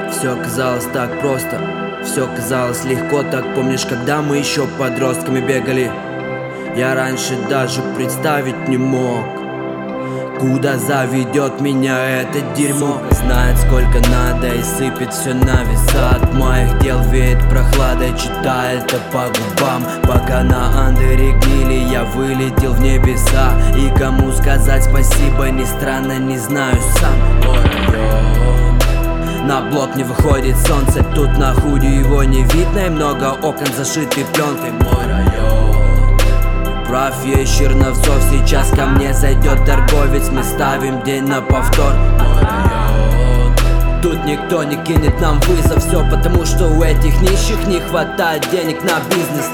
Все казалось так просто, все казалось легко. Так помнишь, когда мы еще подростками бегали? Я раньше даже представить не мог, куда заведет меня это дерьмо. Знает, сколько надо, и сыпет все на веса. От моих дел веет прохладой, читает это по губам. Пока на андере гнили, я вылетел в небеса. И кому сказать спасибо, ни странно, не знаю сам. На блок не выходит солнце, тут на худе его не видно, и много окон зашиты пленкой. Мой район. Прав есть Черновцов, сейчас ко мне зайдет торговец. Мы ставим день на повтор. Мой район. Тут никто не кинет нам вызов, все потому, что у этих нищих не хватает денег на бизнес.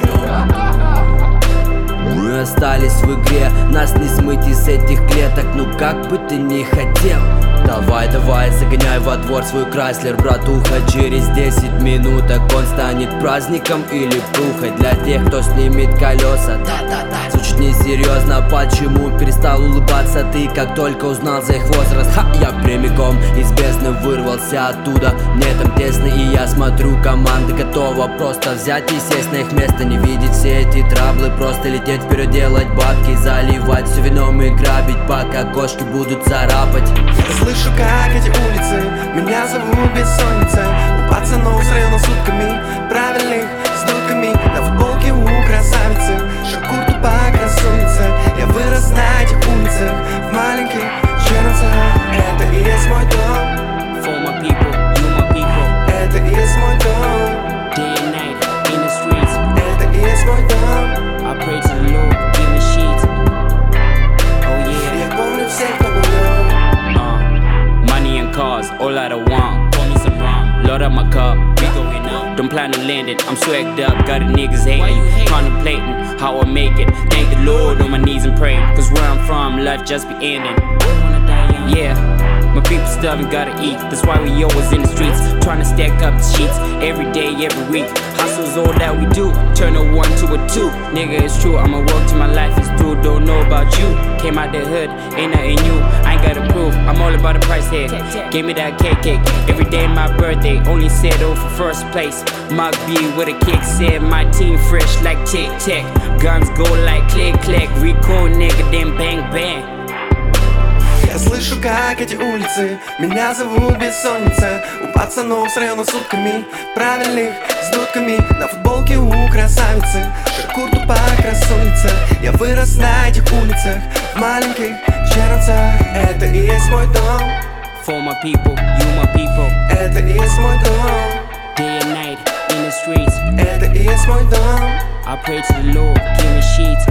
Мы остались в игре, нас не смыть из этих клеток. Ну как бы ты ни хотел, давай, давай, загоняй во двор свой Крайслер, братуха. Через 10 минуток он станет праздником или прухой для тех, кто снимет колеса. Да-да-да, звучит несерьезно, почему перестал улыбаться ты, как только узнал за их возраст? Ха, я прямиком из бездны вырвался оттуда. Мне там тесно, и я смотрю, команда готова просто взять и сесть на их место. Не видеть все эти траблы, просто лететь вперед, делать бабки, заливать все вином и грабить, пока кошки будут царапать. Слышу, как эти улицы меня зовут бессонница. У пацанов с района сутками правильных с дудками. На футболке у красавицы шакур тупак красуется. Я вырос на этих улицах в маленьких Черновцах. Это и есть мой дом. For my people, you my people. Это и есть мой дом. Day and night in the streets. Это и есть мой дом. I pray to the Lord, give me sheets. Oh yeah. Я помню всех, кто был дом. Money and cars, all I don't want. Pour me some rum, load up my cup. We going up. Don't plan on landing, I'm swagged up. Got the niggas hating, contemplating how I make it. Thank the Lord on my knees and pray. Cause where I'm from, life just be ending. Yeah, my people starving, gotta eat. That's why we always in the streets, trying to stack up the sheets. Every day, every week, hustle's all that we do. Turn a 1 to a 2, nigga, it's true. I'ma work till my life is through. Don't know about you, came out the hood, ain't nothing new. I ain't gotta prove, I'm all about the price tag. Give me that cake. Every day my birthday, only settle for first place. Mug B with a kick, said my team fresh like Tic Tac. Guns go like click clack, Rico nigga, then bang bang. Я слышу, как эти улицы меня зовут бессонница. У пацанов с района сутками правильных с дудками. На футболке у красавицы шакур тупак красуется. Я вырос на этих улицах в маленьких Черновцах. Это и есть мой дом. For my people, you my people. Это и есть мой дом. Day and night in the streets. Это и есть мой дом. I pray to the Lord, give me sheets.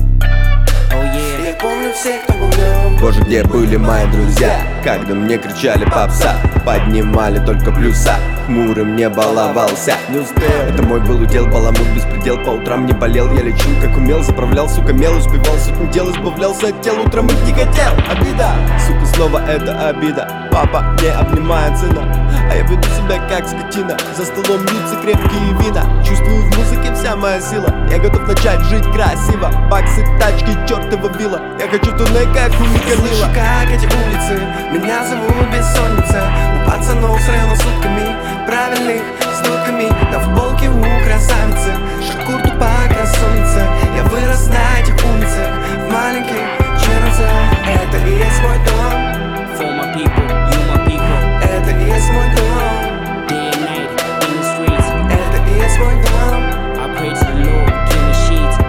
Oh yeah. Я помню всех, кто был дом. Боже, где были мои друзья, когда мне кричали попса, поднимали только плюса, хмурым не баловался. Не успел, это мой был удел, баламут беспредел. По утрам не болел, я лечил как умел. Заправлял, сука, мел, успевал сотни дел. Избавлялся от тела, утром их не хотел. Обида, сука, снова это обида. Папа не обнимает сына, а я веду себя как скотина. За столом льются крепкие вина. Чувствую в музыке вся моя сила. Я готов начать жить красиво. Баксы, тачки, чертова вилла. Я хочу туннель, как у Миканила. Слышу, как эти улицы меня зовут бессонница. У пацанов с района сутками правильных с дудками. На футболке у красавицы шакур тупак красуется. Я вырос на этих улицах в маленьких Черновцах. Это и есть мой дом. For my people, you my people. Это и есть мой дом. Day and night in the streets. Это и есть мой дом. I pray to the Lord, give me sheets.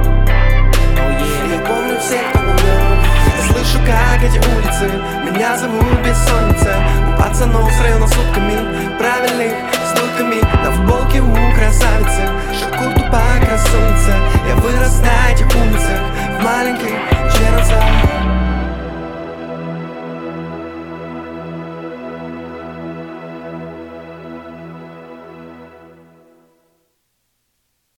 Oh yeah. Я помню всех, кто был дом. Я слышу, как эти улицы меня зовут бессонница. У пацанов с района сутками правильных с дудками. На футболке у красавицы шакур тупак красуется. Я вырос на